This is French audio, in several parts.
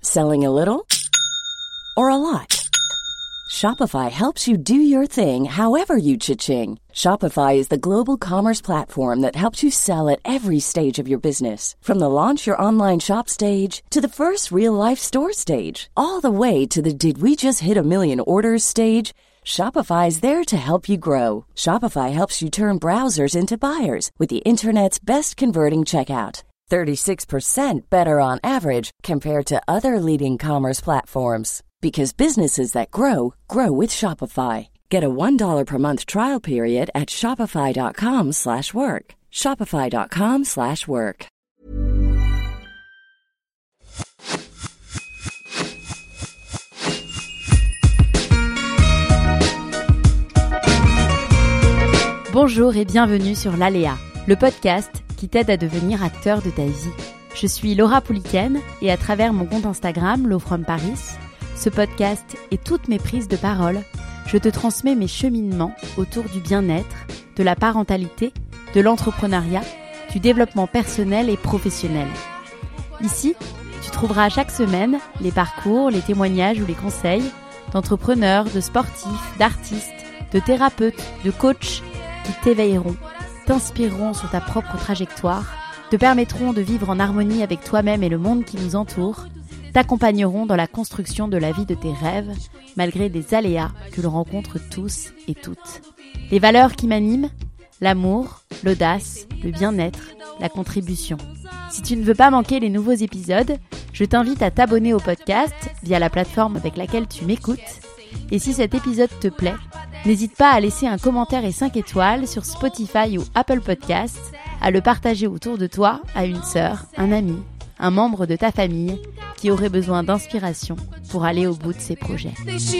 Selling a little or a lot? Shopify helps you do your thing however you cha-ching. Shopify is the global commerce platform that helps you sell at every stage of your business. From the launch your online shop stage to the first real-life store stage, all the way to the did we just hit a million orders stage. Shopify is there to help you grow. Shopify helps you turn browsers into buyers with the internet's best converting checkout. 36% better on average compared to other leading commerce platforms. Because businesses that grow, grow with Shopify. Get a $1 per month trial period at shopify.com/work. Shopify.com/work. Bonjour et bienvenue sur l'Aléa, le podcast qui t'aide à devenir acteur de ta vie. Je suis Laura Pouliken et à travers mon compte Instagram, Lo From Paris, ce podcast et toutes mes prises de parole, je te transmets mes cheminements autour du bien-être, de la parentalité, de l'entrepreneuriat, du développement personnel et professionnel. Ici, tu trouveras chaque semaine les parcours, les témoignages ou les conseils d'entrepreneurs, de sportifs, d'artistes, de thérapeutes, de coachs qui t'éveilleront, t'inspireront sur ta propre trajectoire, te permettront de vivre en harmonie avec toi-même et le monde qui nous entoure, t'accompagneront dans la construction de la vie de tes rêves, malgré des aléas que l'on rencontre tous et toutes. Les valeurs qui m'animent, l'amour, l'audace, le bien-être, la contribution. Si tu ne veux pas manquer les nouveaux épisodes, je t'invite à t'abonner au podcast via la plateforme avec laquelle tu m'écoutes. Et si cet épisode te plaît, n'hésite pas à laisser un commentaire et 5 étoiles sur Spotify ou Apple Podcasts, à le partager autour de toi à une sœur, un ami, un membre de ta famille qui aurait besoin d'inspiration pour aller au bout de ses projets.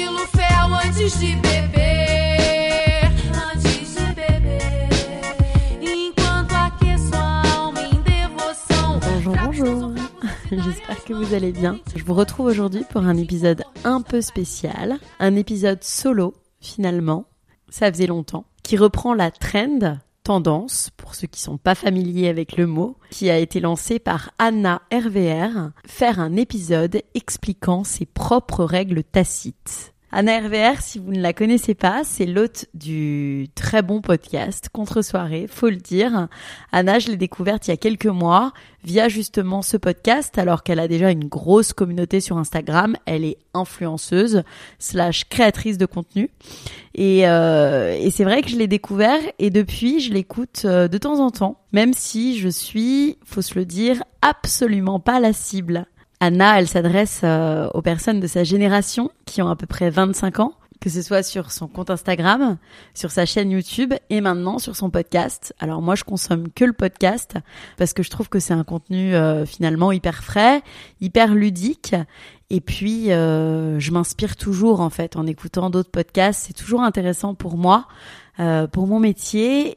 Bonjour, j'espère que vous allez bien. Je vous retrouve aujourd'hui pour un épisode un peu spécial, un épisode solo finalement, ça faisait longtemps, qui reprend la tendance, pour ceux qui sont pas familiers avec le mot, qui a été lancée par Anna RVR, faire un épisode expliquant ses propres règles tacites. Anna RVR, si vous ne la connaissez pas, c'est l'hôte du très bon podcast Contre-soirée, faut le dire. Anna, je l'ai découverte il y a quelques mois via justement ce podcast, alors qu'elle a déjà une grosse communauté sur Instagram. Elle est influenceuse / créatrice de contenu. Et c'est vrai que je l'ai découvert et depuis, je l'écoute de temps en temps, même si je suis, faut se le dire, absolument pas la cible. Anna, elle s'adresse aux personnes de sa génération qui ont à peu près 25 ans, que ce soit sur son compte Instagram, sur sa chaîne YouTube et maintenant sur son podcast. Alors moi, je consomme que le podcast parce que je trouve que c'est un contenu finalement hyper frais, hyper ludique. Et puis, je m'inspire toujours en fait en écoutant d'autres podcasts. C'est toujours intéressant pour moi, pour mon métier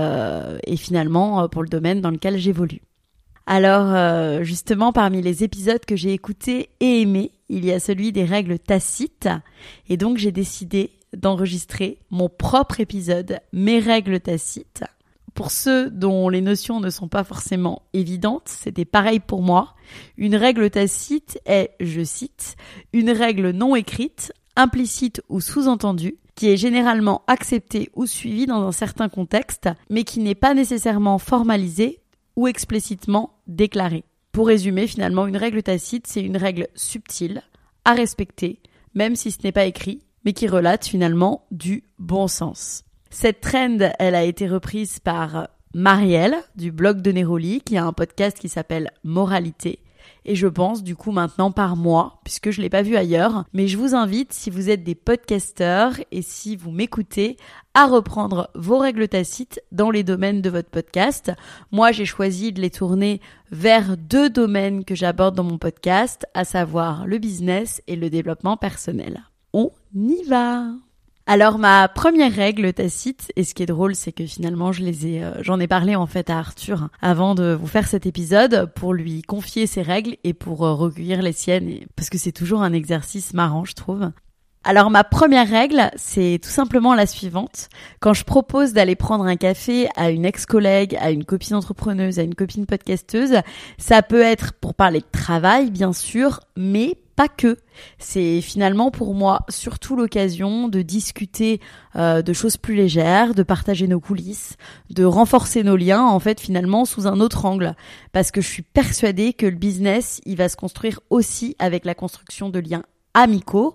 et finalement pour le domaine dans lequel j'évolue. Alors, justement, parmi les épisodes que j'ai écoutés et aimés, il y a celui des règles tacites. Et donc, j'ai décidé d'enregistrer mon propre épisode, mes règles tacites. Pour ceux dont les notions ne sont pas forcément évidentes, c'était pareil pour moi. Une règle tacite est, je cite, une règle non écrite, implicite ou sous-entendue, qui est généralement acceptée ou suivie dans un certain contexte, mais qui n'est pas nécessairement formalisée ou explicitement déclarée. Pour résumer, finalement, une règle tacite, c'est une règle subtile, à respecter, même si ce n'est pas écrit, mais qui relate finalement du bon sens. Cette trend, elle a été reprise par Marielle, du blog de Neroli, qui a un podcast qui s'appelle Moralité. Et je pense du coup maintenant par moi, puisque je ne l'ai pas vu ailleurs. Mais je vous invite, si vous êtes des podcasteurs et si vous m'écoutez, à reprendre vos règles tacites dans les domaines de votre podcast. Moi, j'ai choisi de les tourner vers 2 domaines que j'aborde dans mon podcast, à savoir le business et le développement personnel. On y va! Alors ma première règle tacite, et ce qui est drôle, c'est que finalement j'en ai parlé en fait à Arthur avant de vous faire cet épisode pour lui confier ses règles et pour recueillir les siennes, parce que c'est toujours un exercice marrant, je trouve. Alors ma première règle, c'est tout simplement la suivante. Quand je propose d'aller prendre un café à une ex-collègue, à une copine entrepreneuse, à une copine podcasteuse, ça peut être pour parler de travail, bien sûr, mais pas que. C'est finalement pour moi surtout l'occasion de discuter de choses plus légères, de partager nos coulisses, de renforcer nos liens en fait finalement sous un autre angle. Parce que je suis persuadée que le business, il va se construire aussi avec la construction de liens amicaux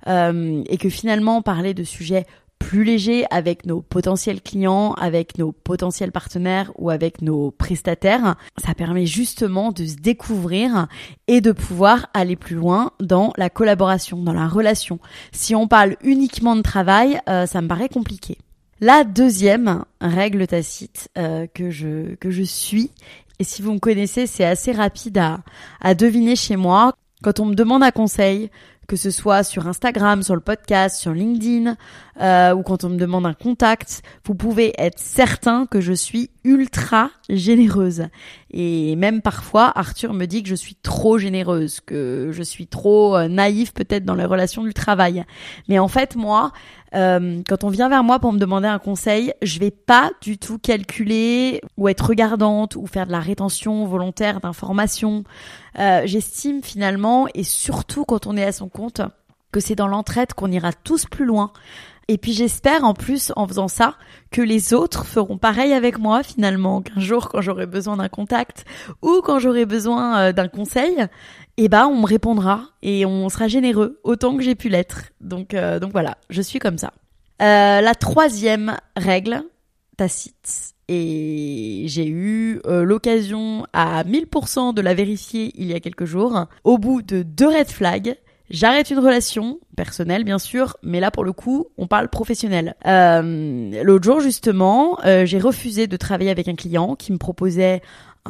et que finalement parler de sujets plus légers avec nos potentiels clients, avec nos potentiels partenaires ou avec nos prestataires, ça permet justement de se découvrir et de pouvoir aller plus loin dans la collaboration, dans la relation. Si on parle uniquement de travail, ça me paraît compliqué. La deuxième règle tacite que je suis, et si vous me connaissez, c'est assez rapide à deviner chez moi. Quand on me demande un conseil, que ce soit sur Instagram, sur le podcast, sur LinkedIn, ou quand on me demande un contact, vous pouvez être certain que je suis ultra généreuse. Et même parfois, Arthur me dit que je suis trop généreuse, que je suis trop naïve peut-être dans les relations du travail. Mais en fait, moi, quand on vient vers moi pour me demander un conseil, je vais pas du tout calculer ou être regardante ou faire de la rétention volontaire d'informations. J'estime finalement, et surtout quand on est à son compte, que c'est dans l'entraide qu'on ira tous plus loin. Et puis j'espère en plus, en faisant ça, que les autres feront pareil avec moi finalement, qu'un jour quand j'aurai besoin d'un contact ou quand j'aurai besoin d'un conseil, on me répondra et on sera généreux autant que j'ai pu l'être. Donc voilà, je suis comme ça. La troisième règle tacite, et j'ai eu l'occasion à 1000% de la vérifier il y a quelques jours, au bout de 2 red flags, j'arrête une relation, personnelle bien sûr, mais là pour le coup, on parle professionnel. L'autre jour justement, j'ai refusé de travailler avec un client qui me proposait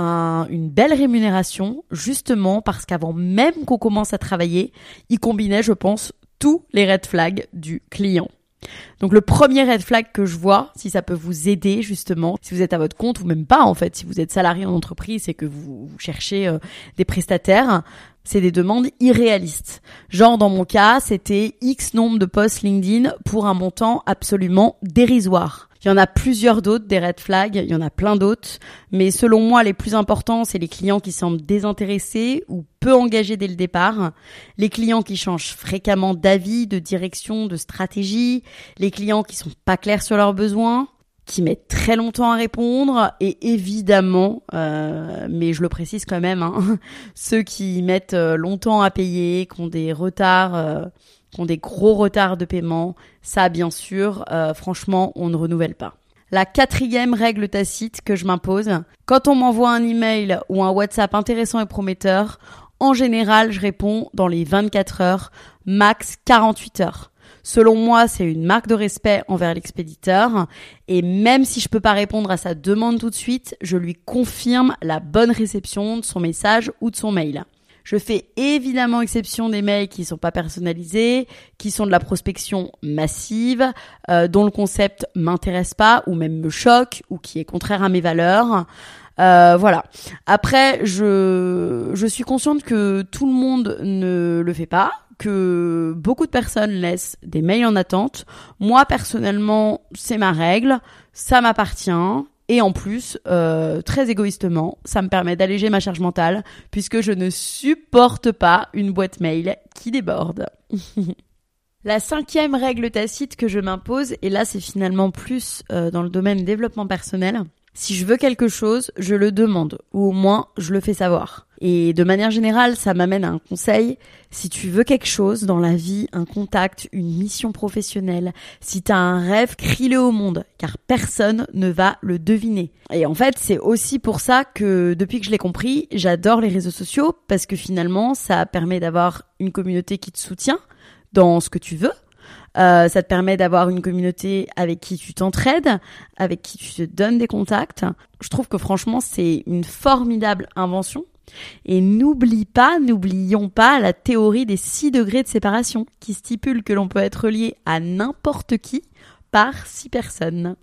une belle rémunération, justement parce qu'avant même qu'on commence à travailler, il combinait, je pense, tous les red flags du client. Donc le premier red flag que je vois, si ça peut vous aider justement, si vous êtes à votre compte ou même pas en fait, si vous êtes salarié en entreprise et que vous cherchez des prestataires, c'est des demandes irréalistes. Genre dans mon cas, c'était X nombre de posts LinkedIn pour un montant absolument dérisoire. Il y en a plusieurs d'autres, des red flags, il y en a plein d'autres, mais selon moi, les plus importants, c'est les clients qui semblent désintéressés ou peu engagés dès le départ, les clients qui changent fréquemment d'avis, de direction, de stratégie, les clients qui sont pas clairs sur leurs besoins, qui mettent très longtemps à répondre, et évidemment, mais je le précise quand même, ceux qui mettent longtemps à payer, qui ont des retards, qui ont des gros retards de paiement, ça bien sûr, franchement, on ne renouvelle pas. La 4e règle tacite que je m'impose, quand on m'envoie un email ou un WhatsApp intéressant et prometteur, en général, je réponds dans les 24 heures, max 48 heures. Selon moi, c'est une marque de respect envers l'expéditeur et même si je peux pas répondre à sa demande tout de suite, je lui confirme la bonne réception de son message ou de son mail. Je fais évidemment exception des mails qui sont pas personnalisés, qui sont de la prospection massive, dont le concept m'intéresse pas ou même me choque ou qui est contraire à mes valeurs. Voilà. Après, je suis consciente que tout le monde ne le fait pas, que beaucoup de personnes laissent des mails en attente. Moi, personnellement, c'est ma règle, ça m'appartient. Et en plus, très égoïstement, ça me permet d'alléger ma charge mentale puisque je ne supporte pas une boîte mail qui déborde. La 5e règle tacite que je m'impose, et là c'est finalement plus dans le domaine développement personnel, si je veux quelque chose, je le demande, ou au moins je le fais savoir. Et de manière générale, ça m'amène à un conseil. Si tu veux quelque chose dans la vie, un contact, une mission professionnelle, si t'as un rêve, crie-le au monde, car personne ne va le deviner. Et en fait, c'est aussi pour ça que, depuis que je l'ai compris, j'adore les réseaux sociaux, parce que finalement, ça permet d'avoir une communauté qui te soutient dans ce que tu veux. Ça te permet d'avoir une communauté avec qui tu t'entraides, avec qui tu te donnes des contacts. Je trouve que franchement, c'est une formidable invention. Et n'oublions pas la théorie des 6 degrés de séparation qui stipule que l'on peut être lié à n'importe qui par 6 personnes.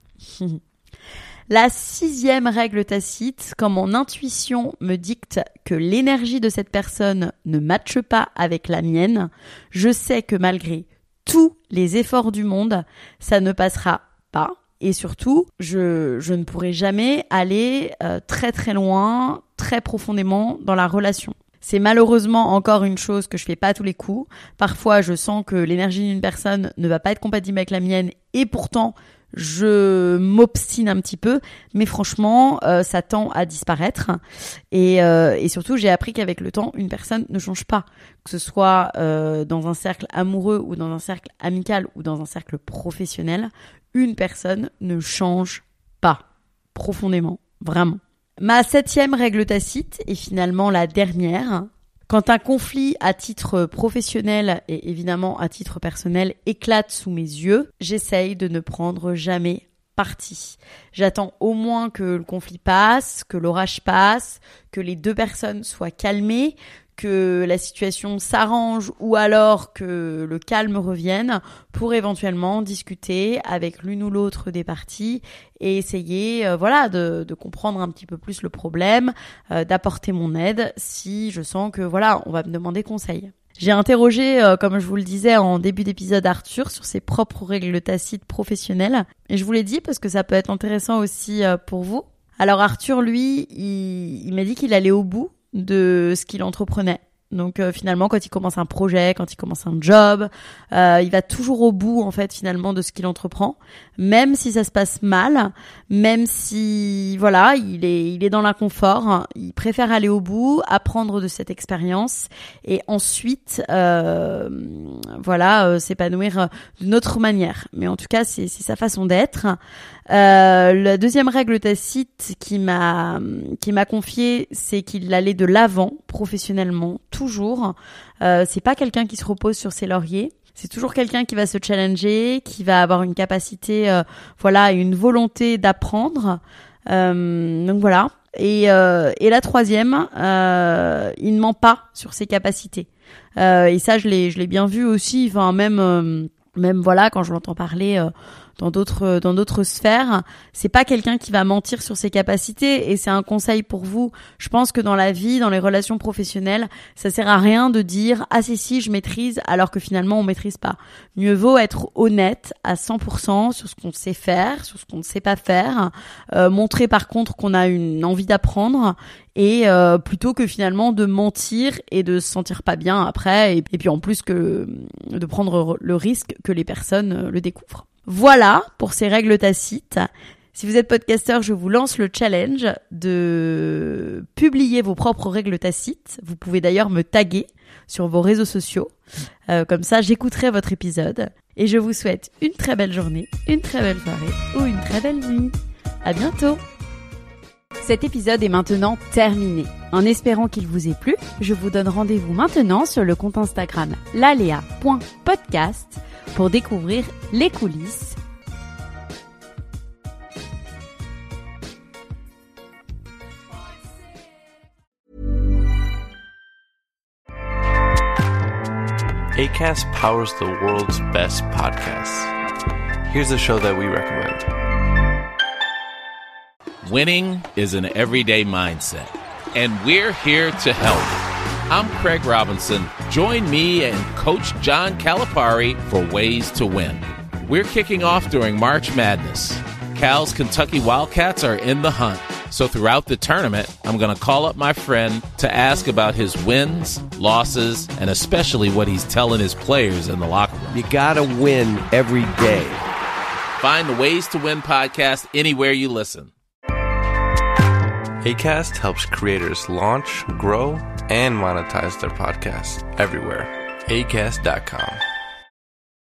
La 6e règle tacite, quand mon intuition me dicte que l'énergie de cette personne ne matche pas avec la mienne, je sais que malgré tous les efforts du monde, ça ne passera pas. Et surtout, je ne pourrai jamais aller très très loin, très profondément dans la relation. C'est malheureusement encore une chose que je fais pas à tous les coups. Parfois, je sens que l'énergie d'une personne ne va pas être compatible avec la mienne et pourtant, je m'obstine un petit peu. Mais franchement, ça tend à disparaître. Et surtout, j'ai appris qu'avec le temps, une personne ne change pas. Que ce soit dans un cercle amoureux ou dans un cercle amical ou dans un cercle professionnel, une personne ne change pas profondément, vraiment. Ma 7e règle tacite est finalement la dernière. Quand un conflit à titre professionnel et évidemment à titre personnel éclate sous mes yeux, j'essaye de ne prendre jamais parti. J'attends au moins que le conflit passe, que l'orage passe, que les deux personnes soient calmées, que la situation s'arrange ou alors que le calme revienne pour éventuellement discuter avec l'une ou l'autre des parties et essayer de comprendre un petit peu plus le problème, d'apporter mon aide si je sens que on va me demander conseil. J'ai interrogé, comme je vous le disais en début d'épisode, Arthur sur ses propres règles tacites professionnelles et je vous l'ai dit parce que ça peut être intéressant aussi pour vous. Alors Arthur, lui, il m'a dit qu'il allait au bout de ce qu'il entreprenait. Donc finalement, quand il commence un projet, quand il commence un job, il va toujours au bout en fait finalement de ce qu'il entreprend, même si ça se passe mal, même si il est dans l'inconfort, il préfère aller au bout, apprendre de cette expérience et ensuite s'épanouir d'une autre manière. Mais en tout cas, c'est sa façon d'être. La deuxième règle tacite qui m'a confié, c'est qu'il allait de l'avant professionnellement, toujours. C'est pas quelqu'un qui se repose sur ses lauriers. C'est toujours quelqu'un qui va se challenger, qui va avoir une capacité, et une volonté d'apprendre. Donc voilà. Et la troisième, il ne ment pas sur ses capacités. Et ça, je l'ai bien vu aussi. Enfin, même quand je l'entends parler dans d'autres sphères, c'est pas quelqu'un qui va mentir sur ses capacités et c'est un conseil pour vous. Je pense que dans la vie, dans les relations professionnelles, ça sert à rien de dire « Ah si, je maîtrise » alors que finalement on maîtrise pas. Mieux vaut être honnête à 100% sur ce qu'on sait faire, sur ce qu'on ne sait pas faire, montrer par contre qu'on a une envie d'apprendre et plutôt que finalement de mentir et de se sentir pas bien après et puis en plus que de prendre le risque que les personnes le découvrent. Voilà pour ces règles tacites. Si vous êtes podcasteur, je vous lance le challenge de publier vos propres règles tacites. Vous pouvez d'ailleurs me taguer sur vos réseaux sociaux. Comme ça, j'écouterai votre épisode. Et je vous souhaite une très belle journée, une très belle soirée ou une très belle nuit. À bientôt. Cet épisode est maintenant terminé. En espérant qu'il vous ait plu, je vous donne rendez-vous maintenant sur le compte Instagram lalea.podcast pour découvrir les coulisses. Acast powers the world's best podcasts. Here's a show that we recommend. Winning is an everyday mindset, and we're here to help. I'm Craig Robinson. Join me and Coach John Calipari for Ways to Win. We're kicking off during March Madness. Cal's Kentucky Wildcats are in the hunt. So throughout the tournament, I'm going to call up my friend to ask about his wins, losses, and especially what he's telling his players in the locker room. You gotta win every day. Find the Ways to Win podcast anywhere you listen. Acast helps creators launch, grow, and monetize their podcasts everywhere. Acast.com.